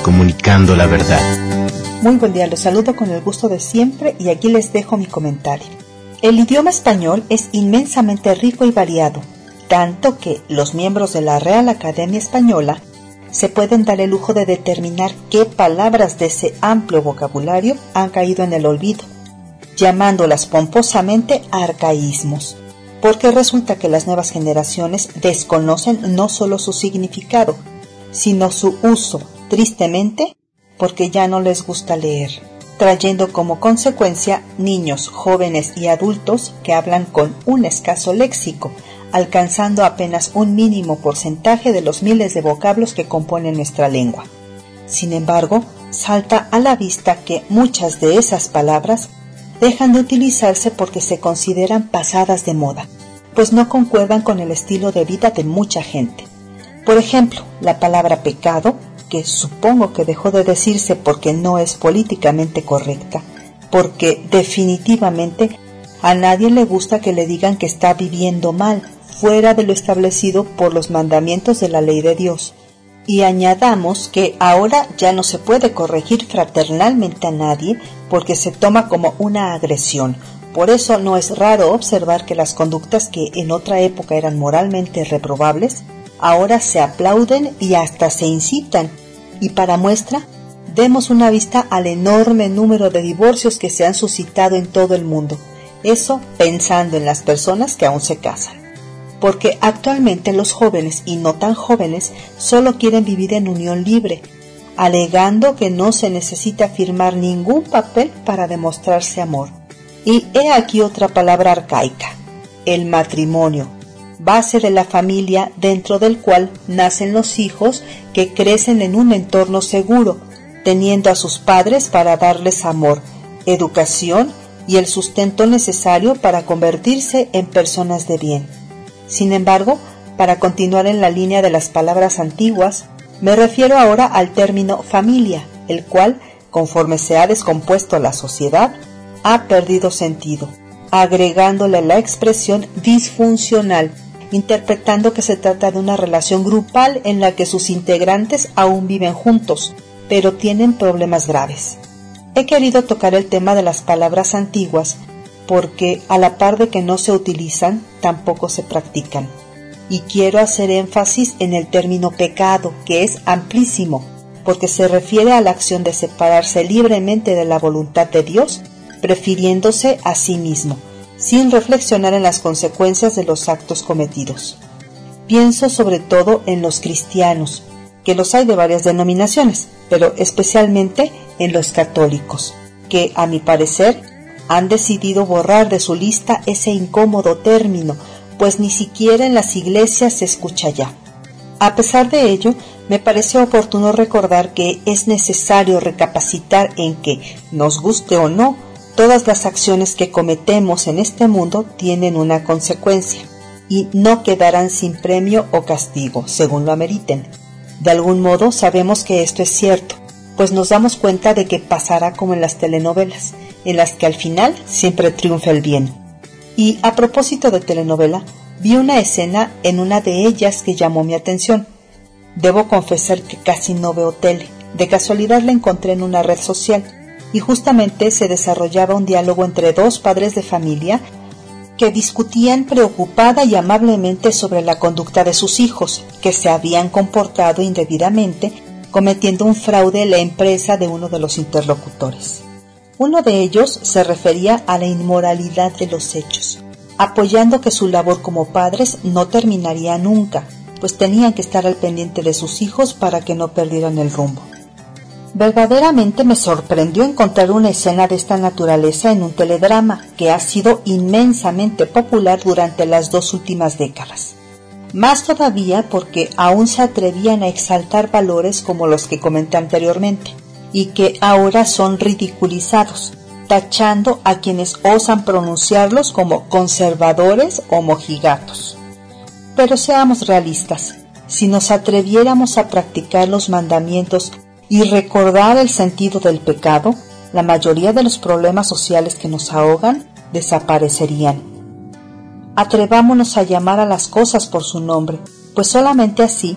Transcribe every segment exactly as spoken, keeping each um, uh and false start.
comunicando la verdad. Muy buen día, los saludo con el gusto de siempre y aquí les dejo mi comentario. El idioma español es inmensamente rico y variado, tanto que los miembros de la Real Academia Española se pueden dar el lujo de determinar qué palabras de ese amplio vocabulario han caído en el olvido, llamándolas pomposamente arcaísmos, porque resulta que las nuevas generaciones desconocen no solo su significado, sino su uso, tristemente, porque ya no les gusta leer, trayendo como consecuencia niños, jóvenes y adultos que hablan con un escaso léxico, alcanzando apenas un mínimo porcentaje de los miles de vocablos que componen nuestra lengua. Sin embargo, salta a la vista que muchas de esas palabras dejan de utilizarse porque se consideran pasadas de moda, pues no concuerdan con el estilo de vida de mucha gente. Por ejemplo, la palabra pecado, que supongo que dejó de decirse porque no es políticamente correcta, porque definitivamente a nadie le gusta que le digan que está viviendo mal, fuera de lo establecido por los mandamientos de la ley de Dios. Y añadamos que ahora ya no se puede corregir fraternalmente a nadie porque se toma como una agresión. Por eso no es raro observar que las conductas que en otra época eran moralmente reprobables, ahora se aplauden y hasta se incitan. Y para muestra, demos una vista al enorme número de divorcios que se han suscitado en todo el mundo. Eso pensando en las personas que aún se casan. Porque actualmente los jóvenes y no tan jóvenes solo quieren vivir en unión libre, alegando que no se necesita firmar ningún papel para demostrarse amor. Y he aquí otra palabra arcaica, el matrimonio, base de la familia dentro del cual nacen los hijos que crecen en un entorno seguro, teniendo a sus padres para darles amor, educación y el sustento necesario para convertirse en personas de bien. Sin embargo, para continuar en la línea de las palabras antiguas, me refiero ahora al término familia, el cual, conforme se ha descompuesto la sociedad, ha perdido sentido, agregándole la expresión disfuncional, interpretando que se trata de una relación grupal en la que sus integrantes aún viven juntos, pero tienen problemas graves. He querido tocar el tema de las palabras antiguas porque a la par de que no se utilizan, tampoco se practican. Y quiero hacer énfasis en el término pecado, que es amplísimo, porque se refiere a la acción de separarse libremente de la voluntad de Dios, prefiriéndose a sí mismo, sin reflexionar en las consecuencias de los actos cometidos. Pienso sobre todo en los cristianos, que los hay de varias denominaciones, pero especialmente en los católicos, que a mi parecer han decidido borrar de su lista ese incómodo término, pues ni siquiera en las iglesias se escucha ya. A pesar de ello, me parece oportuno recordar que es necesario recapacitar en que, nos guste o no, todas las acciones que cometemos en este mundo tienen una consecuencia y no quedarán sin premio o castigo, según lo ameriten. De algún modo sabemos que esto es cierto, pues nos damos cuenta de que pasará como en las telenovelas, en las que al final siempre triunfa el bien. Y a propósito de telenovela, vi una escena en una de ellas que llamó mi atención. Debo confesar que casi no veo tele, de casualidad la encontré en una red social, y justamente se desarrollaba un diálogo entre dos padres de familia que discutían preocupada y amablemente sobre la conducta de sus hijos, que se habían comportado indebidamente, cometiendo un fraude en la empresa de uno de los interlocutores. Uno de ellos se refería a la inmoralidad de los hechos, apoyando que su labor como padres no terminaría nunca, pues tenían que estar al pendiente de sus hijos para que no perdieran el rumbo. Verdaderamente me sorprendió encontrar una escena de esta naturaleza en un teledrama que ha sido inmensamente popular durante las dos últimas décadas. Más todavía porque aún se atrevían a exaltar valores como los que comenté anteriormente, y que ahora son ridiculizados, tachando a quienes osan pronunciarlos como conservadores o mojigatos. Pero seamos realistas, si nos atreviéramos a practicar los mandamientos y recordar el sentido del pecado, la mayoría de los problemas sociales que nos ahogan desaparecerían. Atrevámonos a llamar a las cosas por su nombre, pues solamente así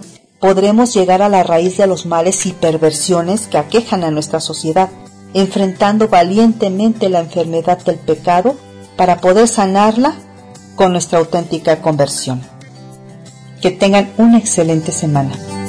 podremos llegar a la raíz de los males y perversiones que aquejan a nuestra sociedad, enfrentando valientemente la enfermedad del pecado para poder sanarla con nuestra auténtica conversión. Que tengan una excelente semana.